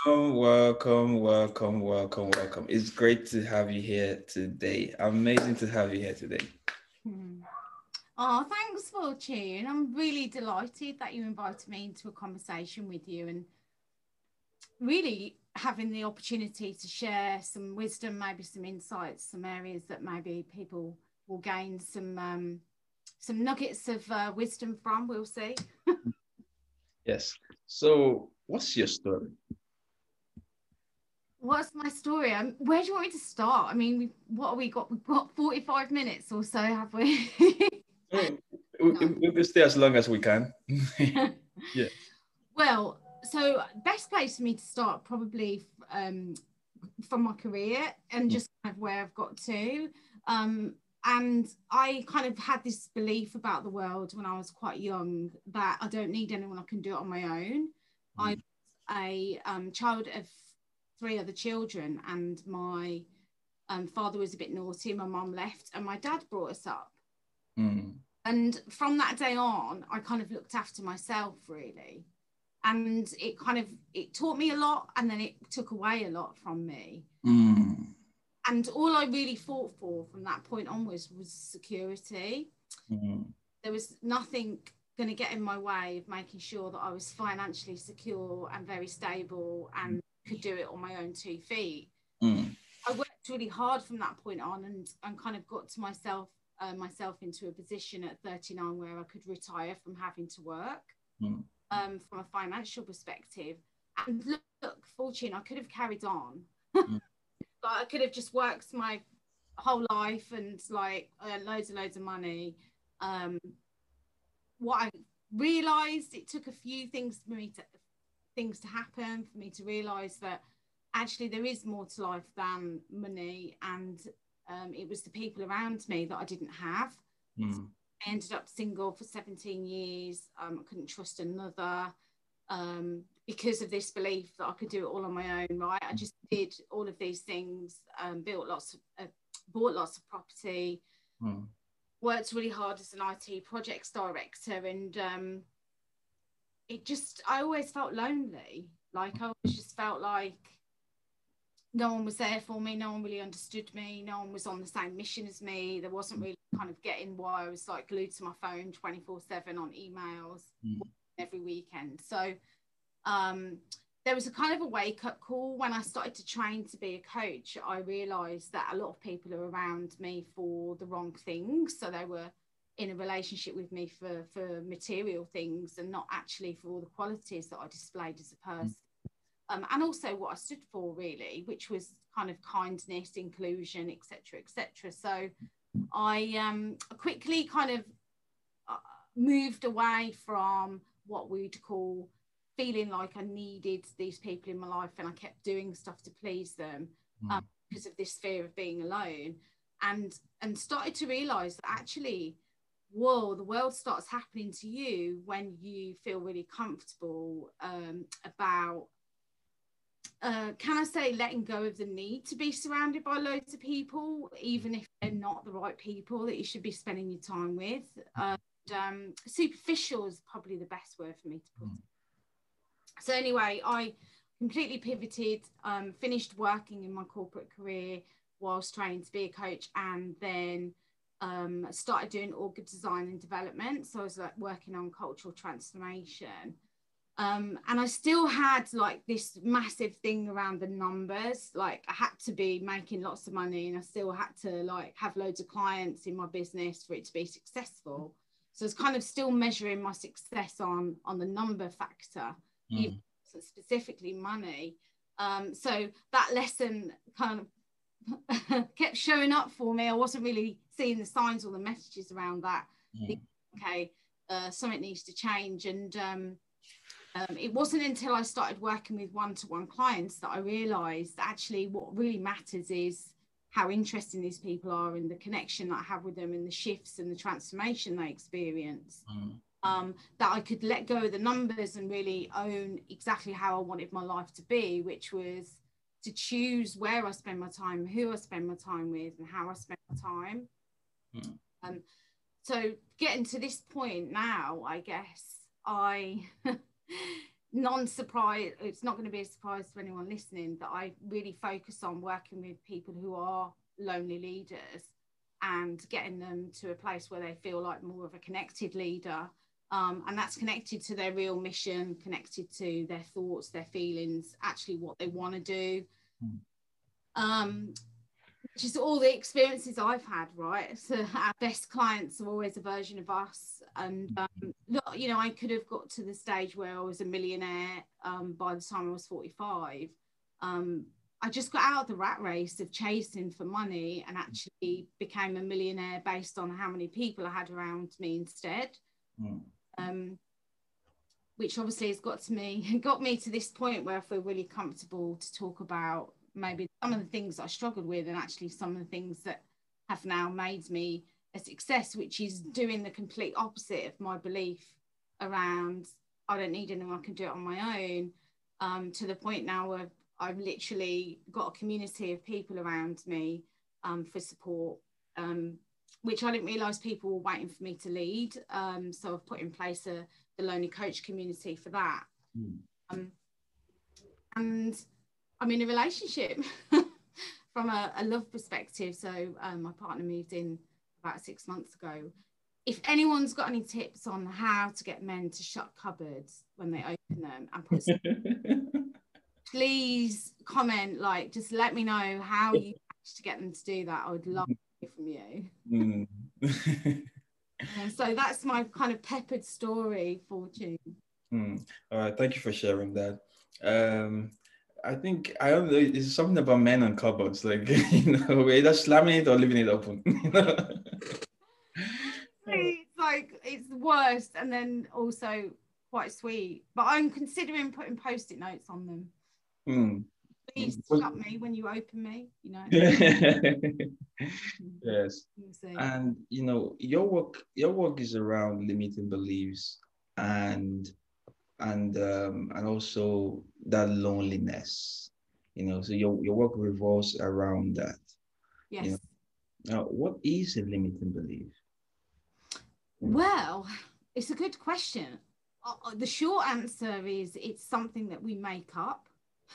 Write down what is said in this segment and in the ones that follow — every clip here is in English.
welcome. It's great to have you here today. Amazing to have you here today. Hmm. Oh, thanks, Fortune. I'm really delighted that you invited me into a conversation with you and really having the opportunity to share some wisdom, maybe some insights, some areas that maybe people will gain some nuggets of wisdom from. We'll see. Yes. So, what's your story? What's my story? Where do you want me to start? I mean, what have we got? We've got 45 minutes or so, have we? Oh, No. we can stay as long as we can. Yeah. Well, so best place for me to start probably from my career and Mm, just kind of where I've got to. Um, and I kind of had this belief about the world when I was quite young that I don't need anyone, I can do it on my own. I mm, was a child of three other children, and my father was a bit naughty, my mum left, and my dad brought us up. mm, And from that day on, I kind of looked after myself really. And it kind of it taught me a lot, and then it took away a lot from me. mm, And all I really fought for from that point onwards was security. mm, There was nothing going to get in my way of making sure that I was financially secure and very stable and could do it on my own 2 feet. mm, I worked really hard from that point on, and kind of got to myself into a position at 39 where I could retire from having to work, mm, from a financial perspective. And look, Fortune, I could have carried on. mm, Like I could have just worked my whole life and like earned loads and loads of money. Um, what I realised, it took a few things to happen for me to realise that actually there is more to life than money, and it was the people around me that I didn't have. mm, I ended up single for 17 years. I couldn't trust another, because of this belief that I could do it all on my own, right? I just did all of these things, bought lots of property, mm, worked really hard as an IT projects director, and I always felt lonely. Like I always just felt like no one was there for me, no one really understood me, no one was on the same mission as me. There wasn't really kind of getting why I was like glued to my phone 24/7 on emails mm, every weekend. So um, there was a kind of a wake up call when I started to train to be a coach. I realized that a lot of people are around me for the wrong things. So they were in a relationship with me for material things and not actually for all the qualities that I displayed as a person. And also what I stood for really, which was kind of kindness, inclusion, etc., etc. So I quickly kind of uh, moved away from what we'd call feeling like I needed these people in my life, and I kept doing stuff to please them, mm, because of this fear of being alone, and started to realize that actually, whoa, the world starts happening to you when you feel really comfortable about can I say letting go of the need to be surrounded by loads of people, even if they're not the right people that you should be spending your time with. Superficial is probably the best word for me to put it. So anyway, I completely pivoted, finished working in my corporate career whilst training to be a coach, and then started doing org design and development. So I was like working on cultural transformation. And I still had like this massive thing around the numbers. Like I had to be making lots of money, and I still had to like have loads of clients in my business for it to be successful. So it's kind of still measuring my success on the number factor, even mm, specifically money. So that lesson kind of kept showing up for me. I wasn't really seeing the signs or the messages around that. mm, Okay, something needs to change, and it wasn't until I started working with one-to-one clients that I realized that actually what really matters is how interesting these people are and the connection that I have with them and the shifts and the transformation they experience. mm, That I could let go of the numbers and really own exactly how I wanted my life to be, which was to choose where I spend my time, who I spend my time with, and how I spend my time. mm, Um, so getting to this point now, I guess I non-surprise, it's not going to be a surprise to anyone listening that I really focus on working with people who are lonely leaders and getting them to a place where they feel like more of a connected leader. And that's connected to their real mission, connected to their thoughts, their feelings, actually what they want to do. Which is all the experiences I've had, right? So our best clients are always a version of us. And, you know, I could have got to the stage where I was a millionaire by the time I was 45. I just got out of the rat race of chasing for money and actually became a millionaire based on how many people I had around me instead. Which obviously has got me to this point where I feel really comfortable to talk about maybe some of the things I struggled with and actually some of the things that have now made me a success, which is doing the complete opposite of my belief around I don't need anyone, I can do it on my own, to the point now where I've literally got a community of people around me for support, which I didn't realise people were waiting for me to lead. So I've put in place the Lonely Coach community for that. And I'm in a relationship from a love perspective. So my partner moved in about 6 months ago. If anyone's got any tips on how to get men to shut cupboards when they open them and put please comment, like, just let me know how you managed to get them to do that. I would love to hear from you. So that's my kind of peppered story, Fortune. All right, thank you for sharing that. I think, I don't know, it's something about men and cupboards, like, you know, we're either slamming it or leaving it open. You know? It's like, it's the worst, and then also quite sweet. But I'm considering putting Post-it notes on them. Please shut me when you open me, you know. Yes. And you know, your work is around limiting beliefs and also that loneliness, you know, so your work revolves around that. Yes. You know? Now, what is a limiting belief? Well, it's a good question. The short answer is it's something that we make up.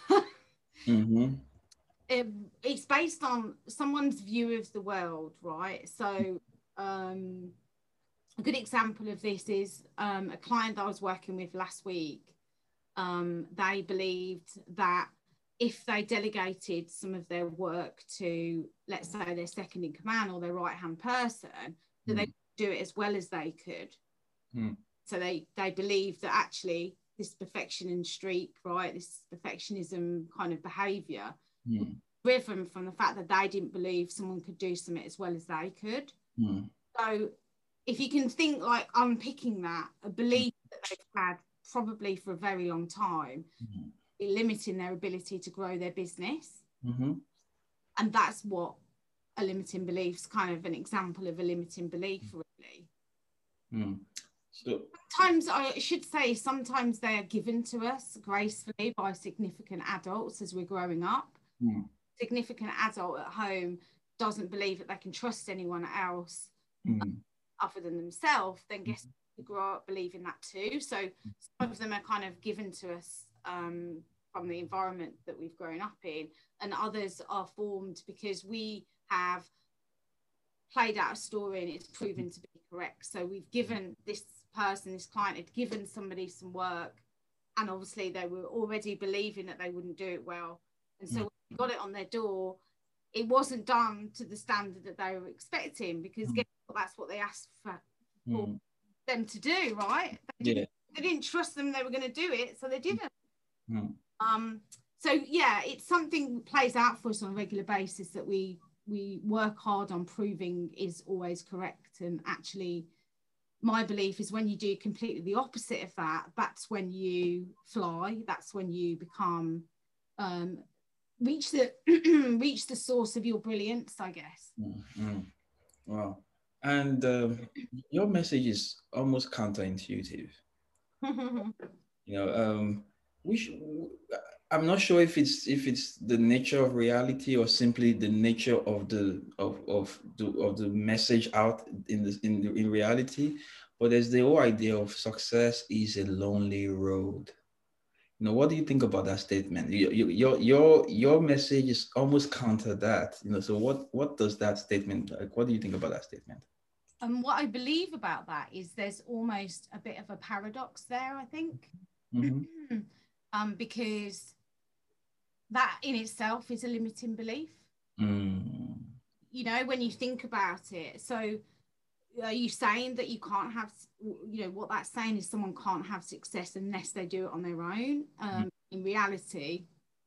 It's based on someone's view of the world, right? So a good example of this is a client that I was working with last week. They believed that if they delegated some of their work to, let's say, their second in command or their right-hand person, that they could do it as well as they could. So they believed that actually this perfection streak, right, this perfectionism kind of behavior, driven from the fact that they didn't believe someone could do something as well as they could. So if you can think, like, unpicking that, a belief that they've had probably for a very long time, limiting their ability to grow their business. And that's what a limiting belief's kind of an example of a limiting belief, really. So sometimes, I should say, sometimes they are given to us gracefully by significant adults as we're growing up. Significant adult at home doesn't believe that they can trust anyone else other than themselves, then guess we grow up believing that too. So some of them are kind of given to us from the environment that we've grown up in, and others are formed because we have played out a story and it's proven to be correct. So we've given this person, this client had given somebody some work, and obviously they were already believing that they wouldn't do it well, and so when we got it on their door, it wasn't done to the standard that they were expecting, because that's what they asked for them to do, right? They didn't trust them, they were going to do it, so they didn't. So yeah, it's something that plays out for us on a regular basis that we work hard on proving is always correct. And actually, my belief is when you do completely the opposite of that, that's when you fly, that's when you become reach the source of your brilliance, I guess. Wow. And your message is almost counterintuitive. You know, I'm not sure if it's the nature of reality or simply the nature of the message out in reality, but there's the whole idea of success is a lonely road. What do you think about that statement? Your message is almost counter that. So what does that statement, like, what do you think about that statement? And what I believe about that is there's almost a bit of a paradox there, I think. Mm-hmm. Because that in itself is a limiting belief. Mm. When you think about it. So are you saying that you can't have, what that's saying is someone can't have success unless they do it on their own? In reality,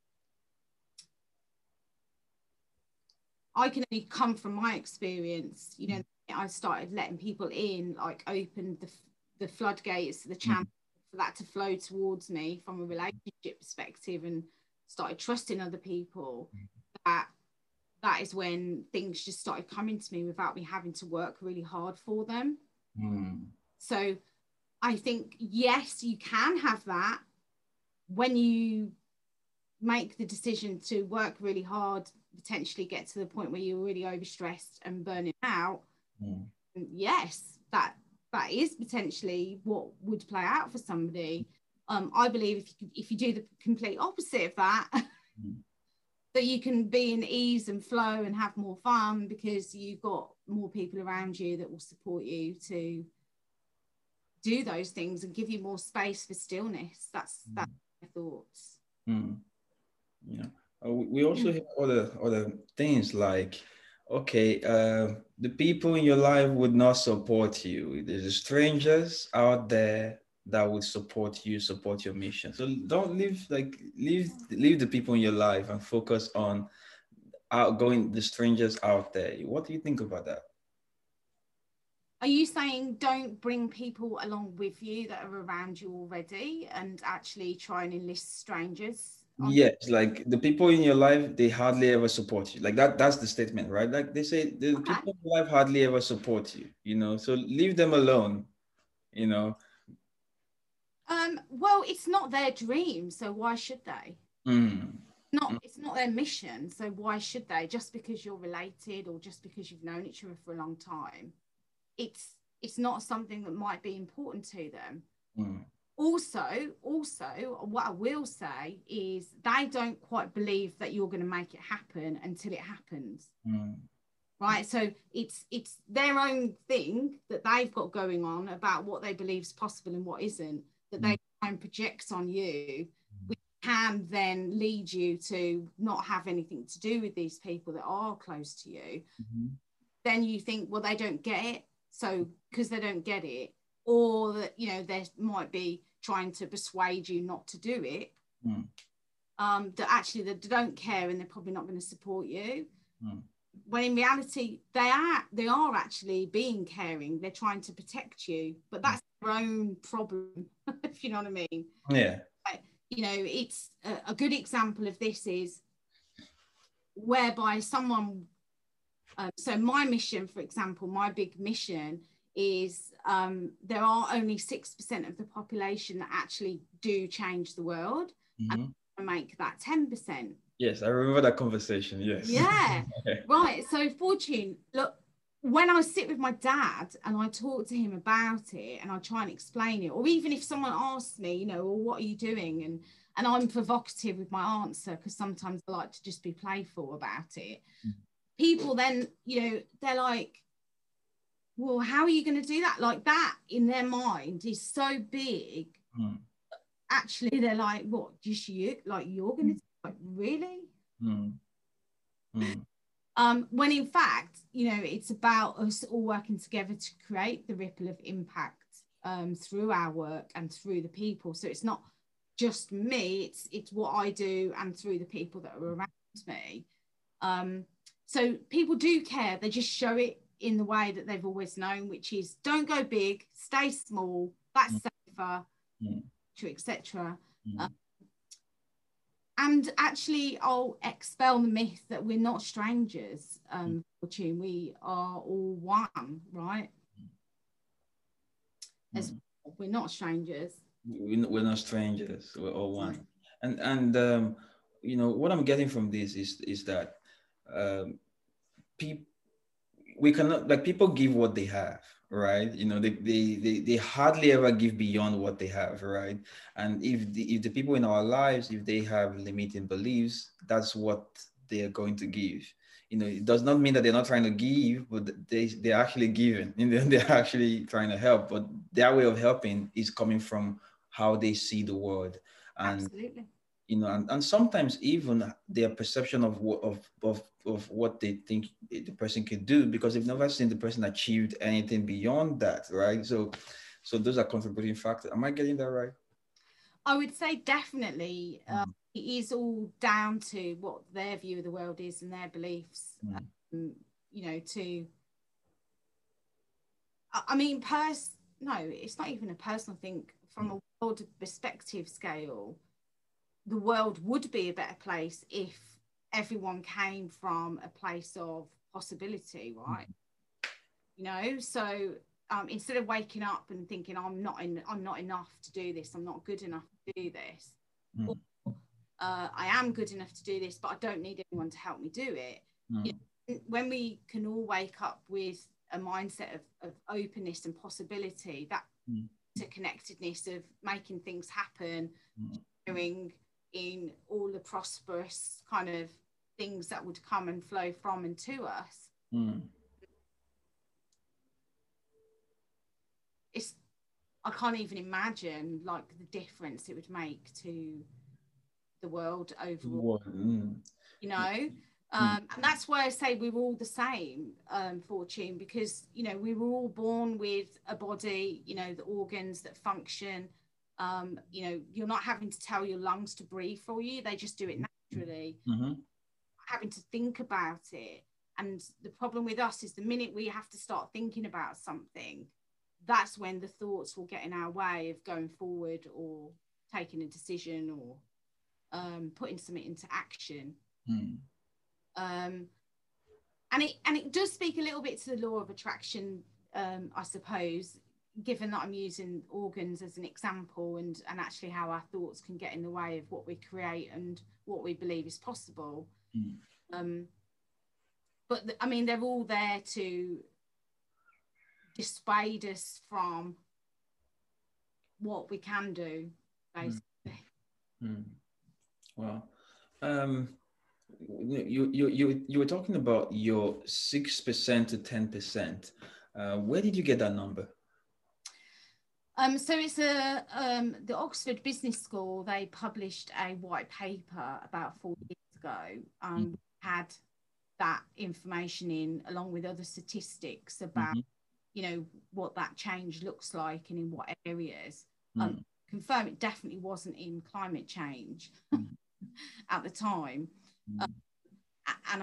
I can only come from my experience. I started letting people in, like opened the floodgates, the channel for that to flow towards me from a relationship perspective, and started trusting other people. That is when things just started coming to me without me having to work really hard for them. So I think, yes, you can have that when you make the decision to work really hard, potentially get to the point where you're really overstressed and burning out. Yes, that is potentially what would play out for somebody. I believe if you do the complete opposite of that, that you can be in ease and flow and have more fun because you've got more people around you that will support you to do those things and give you more space for stillness. That's my thoughts. We also have other things like, okay, the people in your life would not support you. There's strangers out there that would support you, support your mission. So don't leave the people in your life and focus on outgoing the strangers out there. What do you think about that? Are you saying don't bring people along with you that are around you already and actually try and enlist strangers? Yes, like the people in your life, they hardly ever support you. Like that's the statement, right? Like they say the people in your life hardly ever support you, so leave them alone, Well, it's not their dream, so why should they? It's not their mission, so why should they? Just because you're related or just because you've known each other for a long time, it's not something that might be important to them. Also, what I will say is they don't quite believe that you're going to make it happen until it happens. Right, so it's their own thing that they've got going on about what they believe is possible and what isn't, that they try and project on you, which can then lead you to not have anything to do with these people that are close to you. Then you think, well, they don't get it, so because they don't get it, or that they might be trying to persuade you not to do it, that actually they don't care and they're probably not going to support you. When in reality they are actually being caring. They're trying to protect you, but that's their own problem. If you know what I mean. Yeah. It's a good example of this is whereby someone so my mission, for example, my big mission is there are only 6% of the population that actually do change the world, and I make that 10%. Yes, I remember that conversation. Yes. Yeah. Right. So, Fortune, look, when I sit with my dad and I talk to him about it and I try and explain it, or even if someone asks me, well, what are you doing? And I'm provocative with my answer because sometimes I like to just be playful about it. People then, they're like, well, how are you going to do that? Like that in their mind is so big. Actually, they're like, what, just you? Like you're going to like, really? When in fact, it's about us all working together to create the ripple of impact through our work and through the people. So it's not just me, it's what I do and through the people that are around me. So people do care. They just show it in the way that they've always known, which is don't go big, stay small, that's safer, etc. And actually, I'll expel the myth that we're not strangers. Fortune, we are all one, right? We're not strangers. We're not strangers. We're all one. And what I'm getting from this is that people we cannot, like, people give what they have, right? You know, they hardly ever give beyond what they have, right? And if the people in our lives, if they have limiting beliefs, that's what they are going to give. You know, it does not mean that they're not trying to give, but they're actually giving. You know, they're actually trying to help, but their way of helping is coming from how they see the world. And Absolutely. you know, and sometimes even their perception of of what they think the person could do, because they've never seen the person achieved anything beyond that, right? So those are contributing factors. Am I getting that right? I would say definitely Mm, it is all down to what their view of the world is and their beliefs. mm, You know, mean, no, it's not even a personal thing. From mm, a world perspective scale, the world would be a better place if everyone came from a place of possibility, right? You know, so instead of waking up and thinking I'm not enough to do this, I'm not good enough to do this, mm, I am good enough to do this, but I don't need anyone to help me do it. You mm, know, when we can all wake up with a mindset of openness and possibility, that mm, interconnectedness of making things happen, mm, sharing in all the prosperous kind of things that would come and flow from and to us, mm. it's I can't even imagine like the difference it would make to the world overall, What? Mm, you know. mm, And that's why I say we're all the same, Fortune, because you know we were all born with a body, you know, the organs that function. You know, you're not having to tell your lungs to breathe for you; they just do it naturally. mhm, Having to think about it, and the problem with us is the minute we have to start thinking about something, that's when the thoughts will get in our way of going forward or taking a decision or putting something into action. mm, Um, and it does speak a little bit to the law of attraction, I suppose, given that I'm using organs as an example, and actually how our thoughts can get in the way of what we create and what we believe is possible. mm. Um, but I mean, they're all there to dissuade us from what we can do, Mm, basically. mm. Wow. Um, you were talking about your 6% to 10%. Where did you get that number? So it's the Oxford Business School. They published a white paper about 4 years ago. Had that information in along with other statistics about, Mm-hmm. you know, what that change looks like and in what areas. Mm, Confirm it definitely wasn't in climate change mm, at the time. mm, And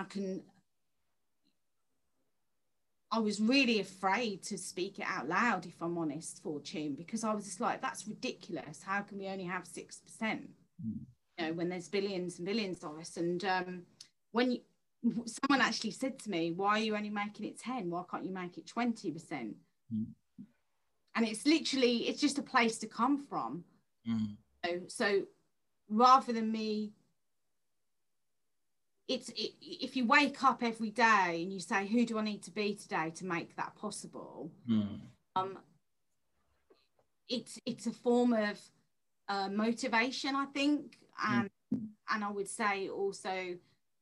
I was really afraid to speak it out loud, if I'm honest, Fortune, because I was just like, that's ridiculous. How can we only have 6%? mm, You know, when there's billions and billions of us. And when someone actually said to me, why are you only making it 10? Why can't you make it 20%? mm, And it's literally, it's just a place to come from. mm, So rather than me, if you wake up every day and you say, who do I need to be today to make that possible? mm, It's a form of motivation, I think, mm, and I would say also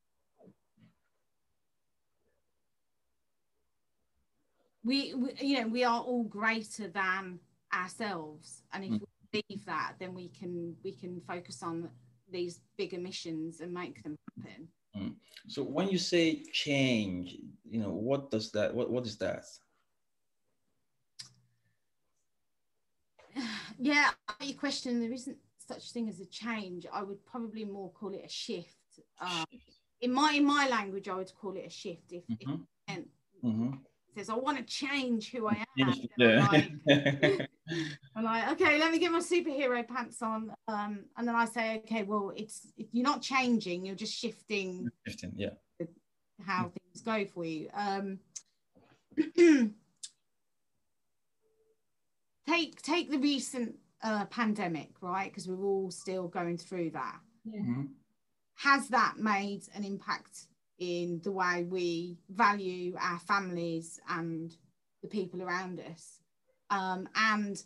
we you know we are all greater than ourselves, and if mm, we believe that, then we can focus on these bigger missions and make them happen. mm. So when you say change, you know, what does that, what is that? Yeah, your question, there isn't such thing as a change. I would probably more call it a shift. In my language, I would call it a shift. If Mm-hmm. and Mm-hmm. says I want to change who I am, Yes, then yeah. I'm like, okay, let me get my superhero pants on, and then I say, okay, well, you're not changing, you're just shifting 15, yeah. how things go for you. Take the recent pandemic, right? Because we're all still going through that. Mm-hmm. Has that made an impact in the way we value our families and the people around us, and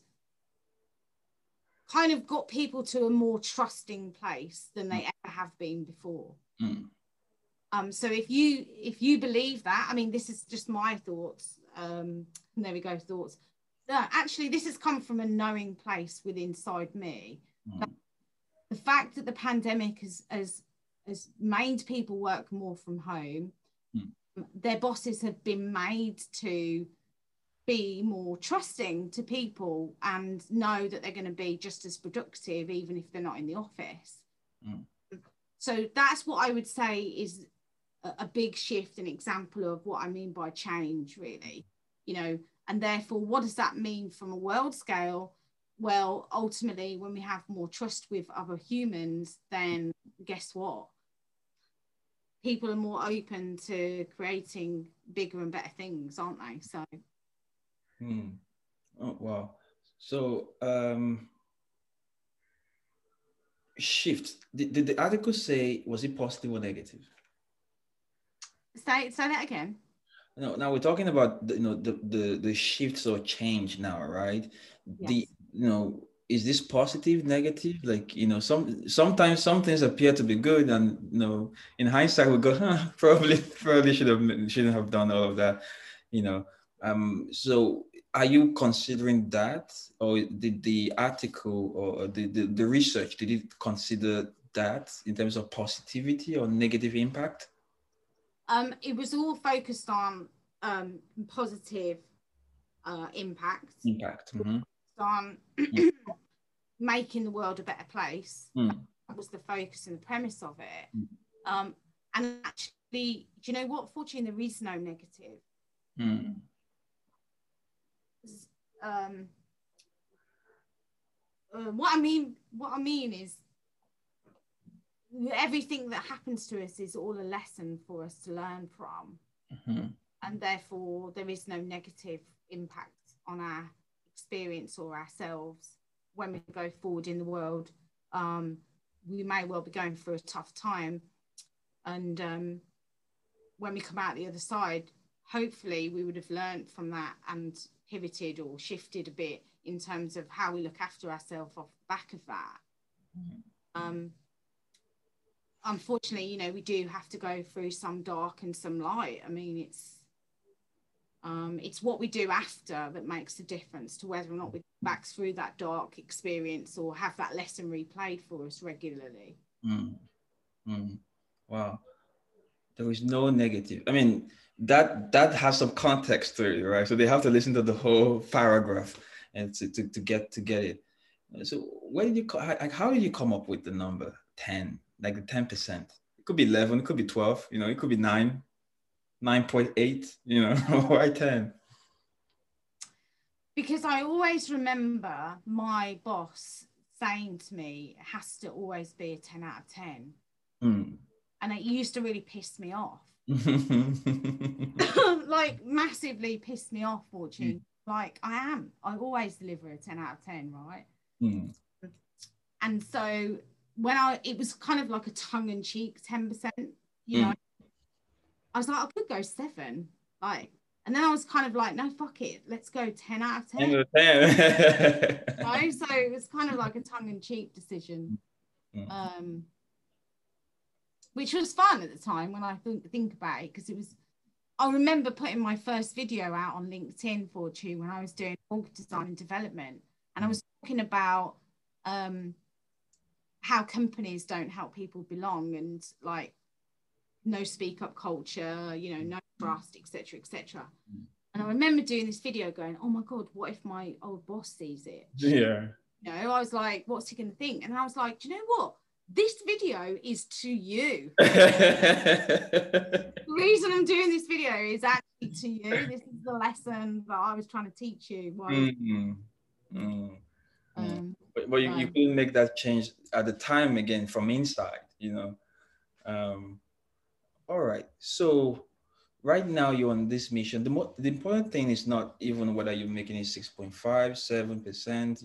kind of got people to a more trusting place than they ever have been before. So if you believe that, I mean, this is just my thoughts. There we go, thoughts. No, actually, this has come from a knowing place within inside me. The fact that the pandemic has made people work more from home, their bosses have been made to be more trusting to people and know that they're going to be just as productive even if they're not in the office. So that's what I would say is a big shift, an example of what I mean by change, really, you know. And therefore, what does that mean from a world scale? Well, ultimately, when we have more trust with other humans, then guess what? People are more open to creating bigger and better things, aren't they? So. Oh, wow. So, shift. Did the article say, was it positive or negative? Say that again. No, now we're talking about the shifts or change now, right? Yes. Is this positive, negative? Like, sometimes some things appear to be good, and in hindsight we go, probably shouldn't have done all of that, So are you considering that, or did the article or the research, did it consider that in terms of positivity or negative impact? It was all focused on positive impact. On making the world a better place. That was the focus and the premise of it. And actually, do you know what? Fortunately, there is no negative. What I mean is, everything that happens to us is all a lesson for us to learn from, and therefore there is no negative impact on our experience or ourselves when we go forward in the world. We may well be going through a tough time, and when we come out the other side, hopefully we would have learned from that and pivoted or shifted a bit in terms of how we look after ourselves off the back of that. Unfortunately, we do have to go through some dark and some light. I mean, it's what we do after that makes the difference to whether or not we go back through that dark experience or have that lesson replayed for us regularly. Wow. There is no negative. I mean, that has some context to it, right? So they have to listen to the whole paragraph and to get it. So where did how did you come up with the number 10, like the 10%? It could be 11, it could be 12, it could be 9, 9.8, why 10? Because I always remember my boss saying to me, it has to always be a 10 out of 10. And it used to really piss me off. Like massively pissed me off, fortunately. Like I always deliver a 10 out of 10, right? And so it was kind of like a tongue-in-cheek 10%, I was like, I could go 7, like, and then I was kind of like, no, fuck it, let's go 10 out of 10. 10. So it was kind of like a tongue-in-cheek decision, which was fun at the time when I think about it, because I remember putting my first video out on LinkedIn for you when I was doing org design and development, and I was talking about how companies don't help people belong, and like no speak up culture, no trust, etc. And I remember doing this video going, oh my God, what if my old boss sees it? Yeah. I was like, what's he going to think? And I was like, do you know what? This video is to you. The reason I'm doing this video is actually to you. This is the lesson that I was trying to teach you. But you couldn't make that change at the time, again, from inside, all right. So right now you're on this mission. The important thing is not even whether you're making it 6.5, 7%,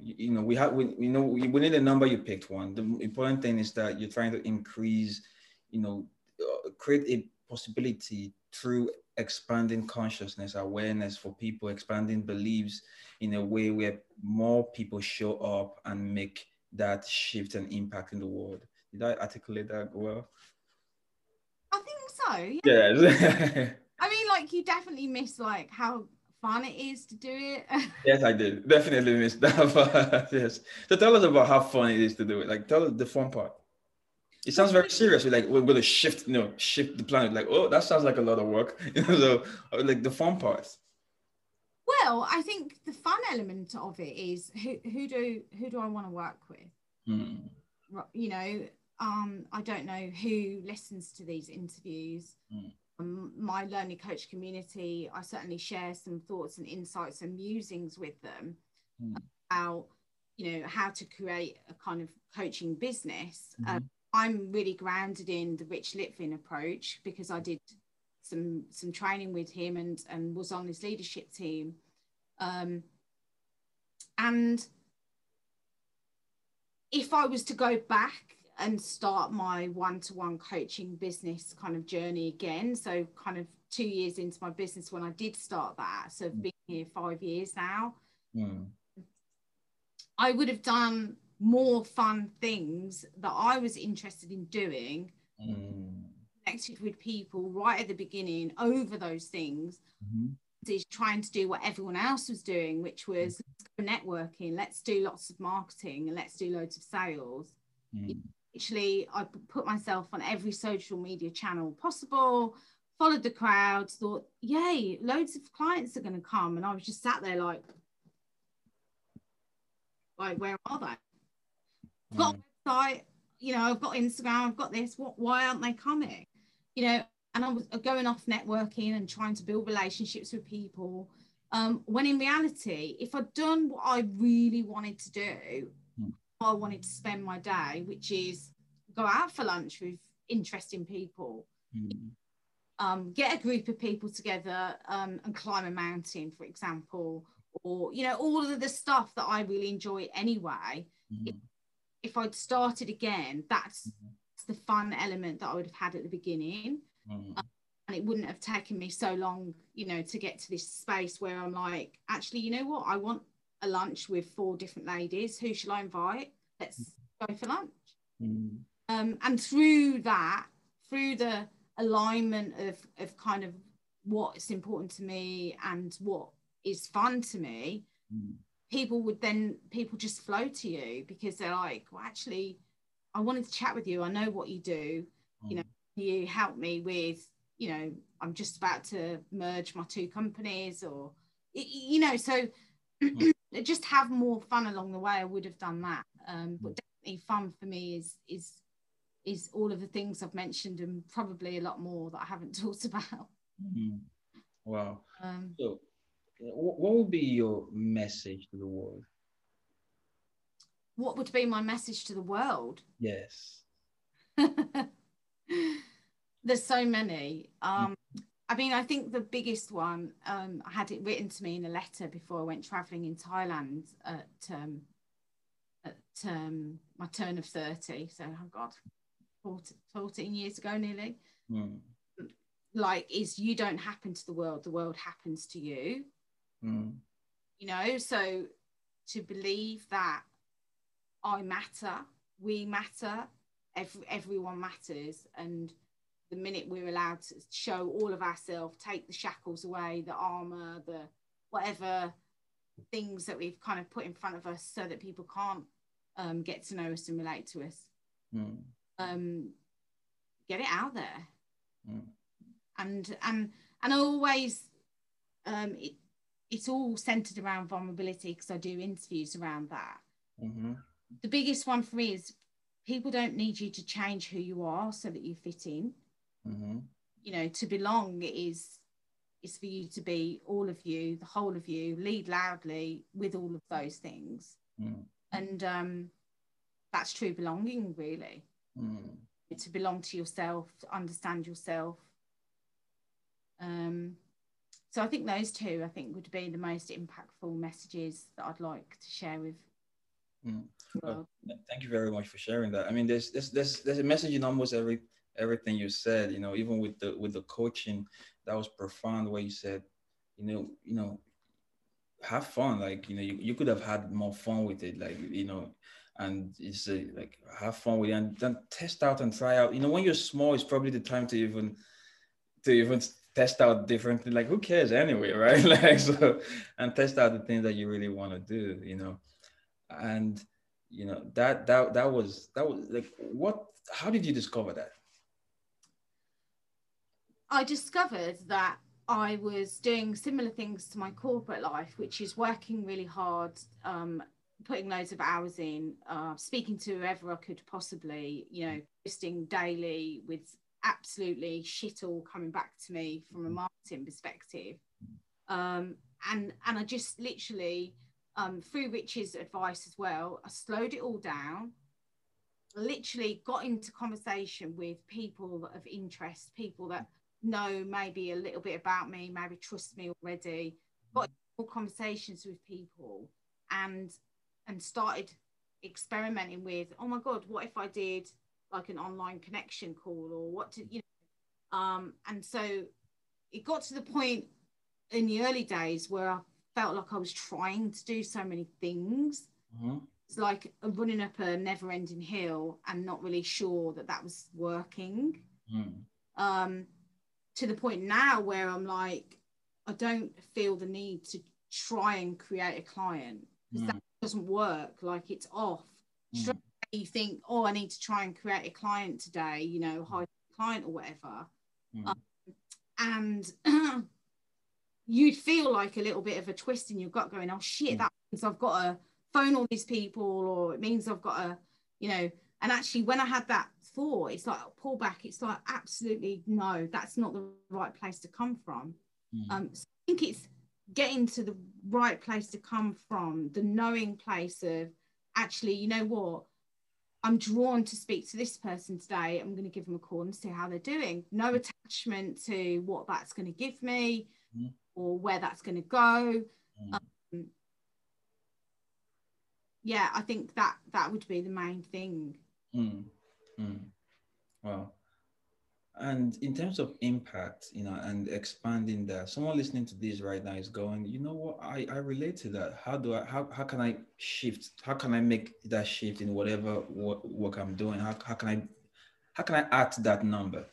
we need a number, you picked one. The important thing is that you're trying to increase, create a possibility through expanding consciousness, awareness for people, expanding beliefs in a way where more people show up and make that shift and impact in the world. Did I articulate that well? I think so. Yeah. Yes. I mean, like, you definitely miss like how fun it is to do it. Yes, I did. Definitely missed that part. Yes. So tell us about how fun it is to do it. Like, tell us the fun part. It The sounds very serious. We're like, we're going to shift, shift the planet. Like, oh, that sounds like a lot of work. So like the fun parts. Well, I think the fun element of it is who do I want to work with? Mm, You know, I don't know who listens to these interviews. mm, My learning coach community, I certainly share some thoughts and insights and musings with them mm, about, how to create a kind of coaching business. mhm, I'm really grounded in the Rich Litvin approach because I did some training with him and was on his leadership team. And if I was to go back and start my one-to-one coaching business kind of journey again, so kind of 2 years into my business when I did start that, so I've been here 5 years now, mm, I would have done more fun things that I was interested in doing, mm, connected with people right at the beginning over those things, mhm, is trying to do what everyone else was doing, which was let's go networking, let's do lots of marketing, and let's do loads of sales. mm, Actually, I put myself on every social media channel possible, followed the crowd, thought, yay, loads of clients are going to come. And I was just sat there like, where are they? I've got a website, I've got Instagram, I've got this. Why aren't they coming? And I was going off networking and trying to build relationships with people. When in reality, if I'd done what I really wanted to do, I wanted to spend my day, which is go out for lunch with interesting people, get a group of people together and climb a mountain, for example, or, all of the stuff that I really enjoy anyway. If I'd started again, that's the fun element that I would have had at the beginning. And it wouldn't have taken me so long, to get to this space where I'm like, actually, you know what? I want a lunch with 4 different ladies. Who shall I invite? Let's go for lunch. And through that, through the alignment of kind of what's important to me and what is fun to me, people just flow to you because they're like, well, actually, I wanted to chat with you. I know what you do. You help me with, I'm just about to merge my 2 companies or, so just have more fun along the way. I would have done that. But definitely fun for me is all of the things I've mentioned and probably a lot more that I haven't talked about. Wow. So what would be your message to the world? What would be my message to the world? Yes. There's so many. I mean, I think the biggest one, I had it written to me in a letter before I went traveling in Thailand at my turn of 30. So, oh God, 14 years ago nearly. Like, is you don't happen to the world happens to you. So to believe that I matter, we matter, everyone matters, and the minute we're allowed to show all of ourselves, take the shackles away, the armor, the whatever things that we've kind of put in front of us so that people can't get to know us and relate to us, get it out there. And always it's all centered around vulnerability because I do interviews around that. The biggest one for me is people don't need you to change who you are so that you fit in. To belong is for you to be all of you, the whole of you, lead loudly with all of those things. And that's true belonging, really. To belong to yourself, to understand yourself. So I think those 2, would be the most impactful messages that I'd like to share with the world. Thank you very much for sharing that. I mean, there's a message in almost everything you said, even with the coaching, that was profound. Where you said, have fun. Like, you could have had more fun with it. Like, and it's like, have fun with it and then test out and try out. When you're small, it's probably the time to even test out different things. Like, who cares anyway, right? Like, so, and test out the things that you really want to do. And that was like, what, how did you discover that? I discovered that I was doing similar things to my corporate life, which is working really hard, putting loads of hours in, speaking to whoever I could possibly, posting daily with absolutely shit all coming back to me from a marketing perspective. And I just literally, through Rich's advice as well, I slowed it all down, literally got into conversation with people of interest, people that know maybe a little bit about me, maybe trust me already, got more conversations with people, and started experimenting with, oh my God, what if I did like an online connection call, or what to, and so it got to the point in the early days where I felt like I was trying to do so many things. Mm-hmm. It's like running up a never-ending hill and not really sure that that was working. To the point now where I'm like, I don't feel the need to try and create a client, because that doesn't work. Like, it's off. Straight away you think, oh, I need to try and create a client today, hire a client or whatever. And you'd feel like a little bit of a twist in your gut going, oh shit, that means I've got to phone all these people, or it means I've got to, and actually when I had that thought, it's like, pull back, it's like, absolutely no, that's not the right place to come from. So I think it's getting to the right place to come from, the knowing place of, actually, you know what, I'm drawn to speak to this person today, I'm going to give them a call and see how they're doing. No attachment to what that's going to give me or where that's going to go. Yeah, I think that would be the main thing. Wow. And in terms of impact, and expanding that, someone listening to this right now is going, you know what, I relate to that. How can I shift? How can I make that shift in whatever work I'm doing? How can I add to that number?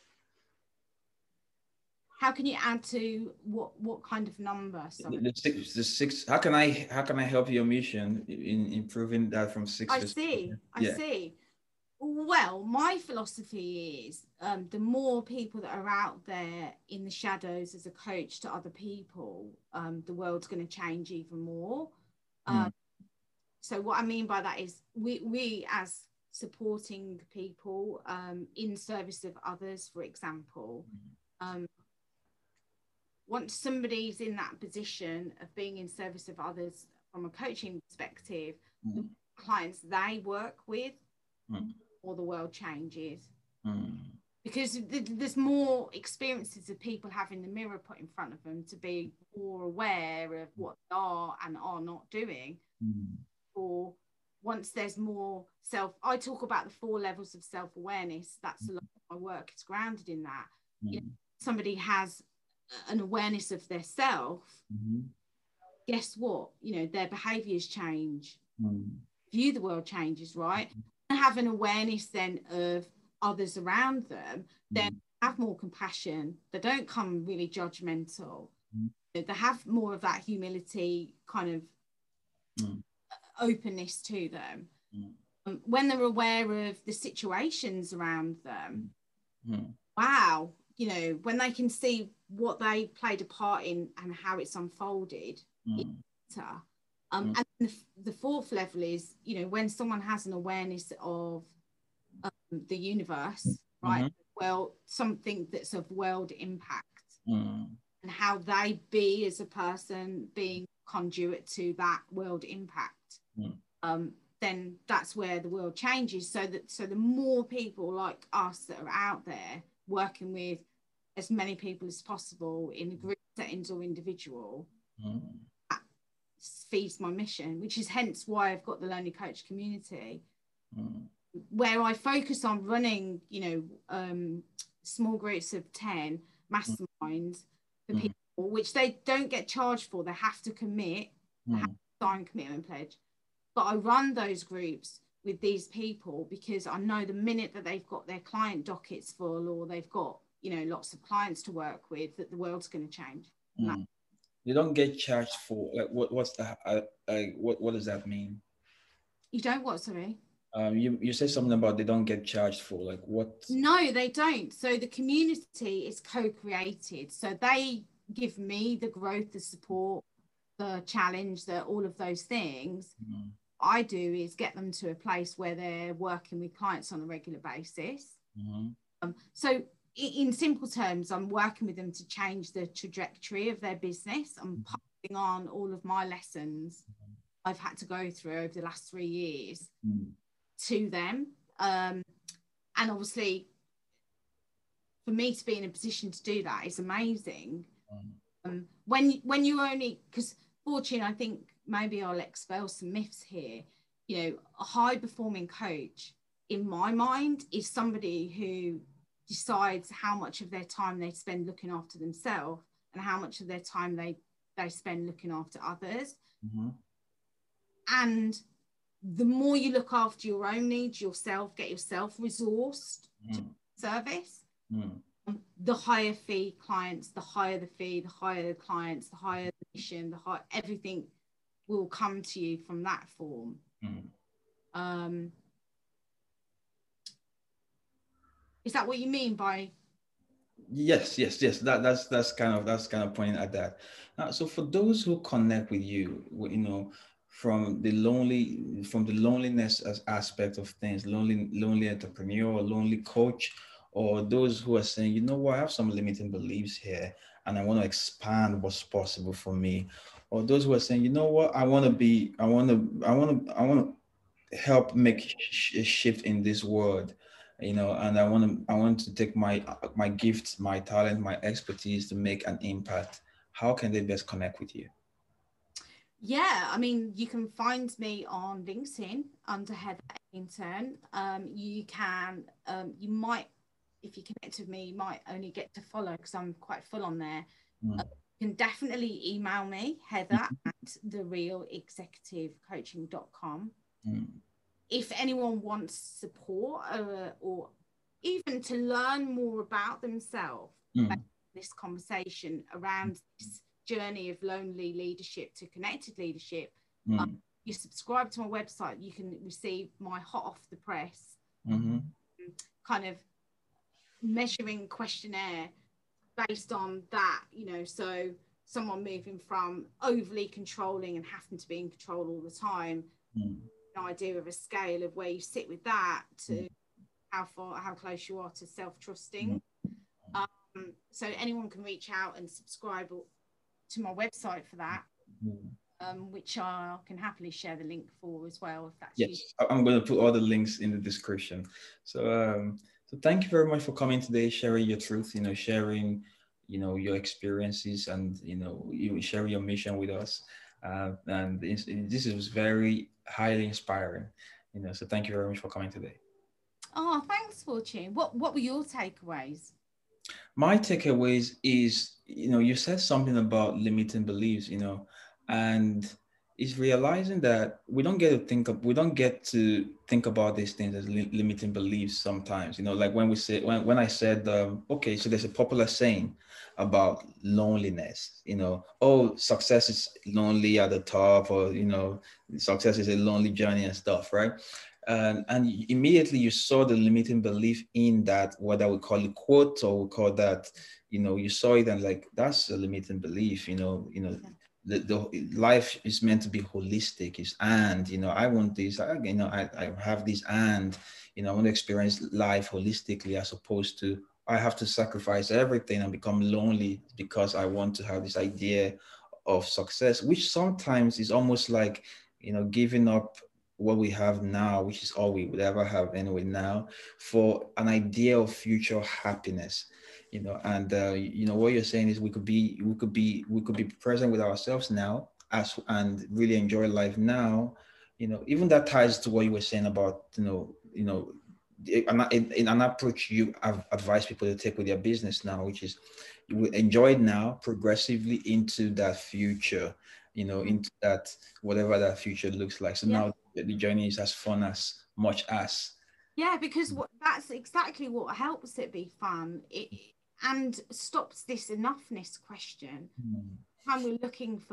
How can you add to what kind of number? Sorry. The six. How can I help your mission in improving that from six? I see. Well, my philosophy is, the more people that are out there in the shadows as a coach to other people, the world's going to change even more. So what I mean by that is, we as supporting people, in service of others, for example, once somebody's in that position of being in service of others from a coaching perspective, the clients they work with, or the world changes. Because there's more experiences of people having the mirror put in front of them to be more aware of what they are and are not doing. Or once there's more I talk about the 4 levels of self-awareness. That's a lot of my work is grounded in that. Somebody has an awareness of their self, guess what, their behaviors change, view the world changes, right? And have an awareness then of others around them, then have more compassion. They don't come really judgmental. They have more of that humility, kind of openness to them. When they're aware of the situations around them, wow, when they can see what they played a part in and how it's unfolded, and the 4th level is, when someone has an awareness of the universe, right? Well, something that's of world impact, and how they be as a person being conduit to that world impact, then that's where the world changes. So the more people like us that are out there working with as many people as possible in group settings or individual, that feeds my mission, which is hence why I've got the Lonely Coach community. where I focus on running, small groups of 10 masterminds for people, which they don't get charged for. They have to commit, they have to sign commitment pledge. But I run those groups with these people because I know the minute that they've got their client dockets full, or they've got, lots of clients to work with, that the world's going to change. You don't get charged for, like, what's that? What does that mean? You don't what, sorry? You said something about they don't get charged for, like, what? No, they don't. So the community is co-created. So they give me the growth, the support, the challenge, all of those things. I do is get them to a place where they're working with clients on a regular basis. So in simple terms, I'm working with them to change the trajectory of their business. I'm passing on all of my lessons I've had to go through over the last 3 years to them. And obviously, for me to be in a position to do that is amazing. When you only, because Fortune, I think maybe I'll expel some myths here. A high performing coach, in my mind, is somebody who decides how much of their time they spend looking after themselves and how much of their time they spend looking after others. And the more you look after your own needs yourself, get yourself resourced to service, the higher fee clients, the higher the fee, the higher the clients, the higher the mission, the higher everything will come to you from that form. Is that what you mean by? Yes. That's kind of pointing at that. So for those who connect with you, from the loneliness as aspect of things, lonely entrepreneur, or lonely coach, or those who are saying, I have some limiting beliefs here, and I want to expand what's possible for me, or those who are saying, I want to help make a shift in this world, and I want to take my gifts, my talent, my expertise to make an impact. How can they best connect with you? Yeah, I mean, you can find me on LinkedIn under Heather Ellington. You can, you might, if you connect with me, you might only get to follow because I'm quite full on there. You can definitely email me, Heather at therealexecutivecoaching.com. If anyone wants support or even to learn more about themselves, this conversation around this journey of lonely leadership to connected leadership, you subscribe to my website, you can receive my hot off the press kind of measuring questionnaire based on that, so someone moving from overly controlling and having to be in control all the time, an idea of a scale of where you sit with that to how close you are to self-trusting. So anyone can reach out and subscribe to my website for that, which I can happily share the link for as well, if that's useful. I'm going to put all the links in the description. So thank you very much for coming today, sharing your truth, sharing your experiences, and you sharing your mission with us, and this is very highly inspiring, so thank you very much for coming today. Oh, thanks, Fortune. What were your takeaways? My takeaways is, you said something about limiting beliefs, and it's realizing that we don't get to think about these things as limiting beliefs sometimes, like when I said, okay, so there's a popular saying about loneliness, oh, success is lonely at the top, or, success is a lonely journey and stuff, right? And immediately you saw the limiting belief in that, whether we call it quote or we call that, you saw it and like, that's a limiting belief, the life is meant to be holistic. I want this, I have this, and, I want to experience life holistically, as opposed to I have to sacrifice everything and become lonely because I want to have this idea of success, which sometimes is almost like, giving up what we have now, which is all we would ever have anyway now, for an idea of future happiness, and what you're saying is we could be present with ourselves now, and really enjoy life now. Even that ties to what you were saying about, you know, in an approach you have advised people to take with their business now, which is you will enjoy it now, progressively into that future, you know, into that whatever that future looks like. So Yeah. now the journey is as fun as much as. Yeah, because that's exactly what helps it be fun. And stops this enoughness question. Time we're looking for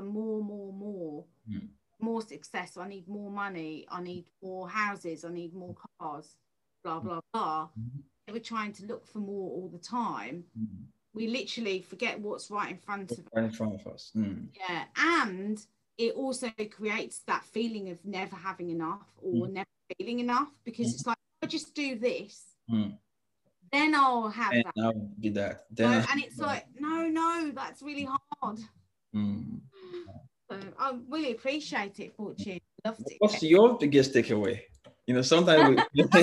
more success. I need more money. I need more houses. I need more cars. Blah blah blah. We're trying to look for more all the time. We literally forget what's right in front of us. Right in front of us. Yeah, and it also creates that feeling of never having enough or never feeling enough, because it's like, if I just do this, then I'll have And that. I'll do that. Then and it's like, no, that's really hard. So I really appreciate it, Fortune. Loved it. What's your biggest takeaway? You know, sometimes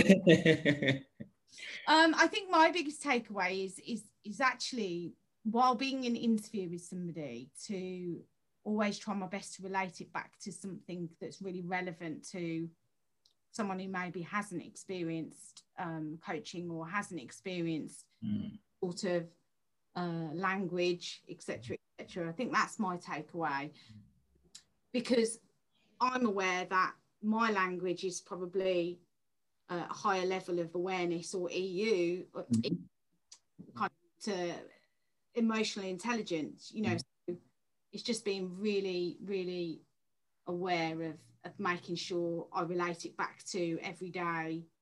I think my biggest takeaway is actually, while being in an interview with somebody, to always try my best to relate it back to something that's really relevant to someone who maybe hasn't experienced coaching or hasn't experienced sort of language, etc., etc. I think that's my takeaway, because I'm aware that my language is probably a higher level of awareness, or EU, kind of to emotional intelligence, you know. So it's just being really, really aware of making sure I relate it back to everyday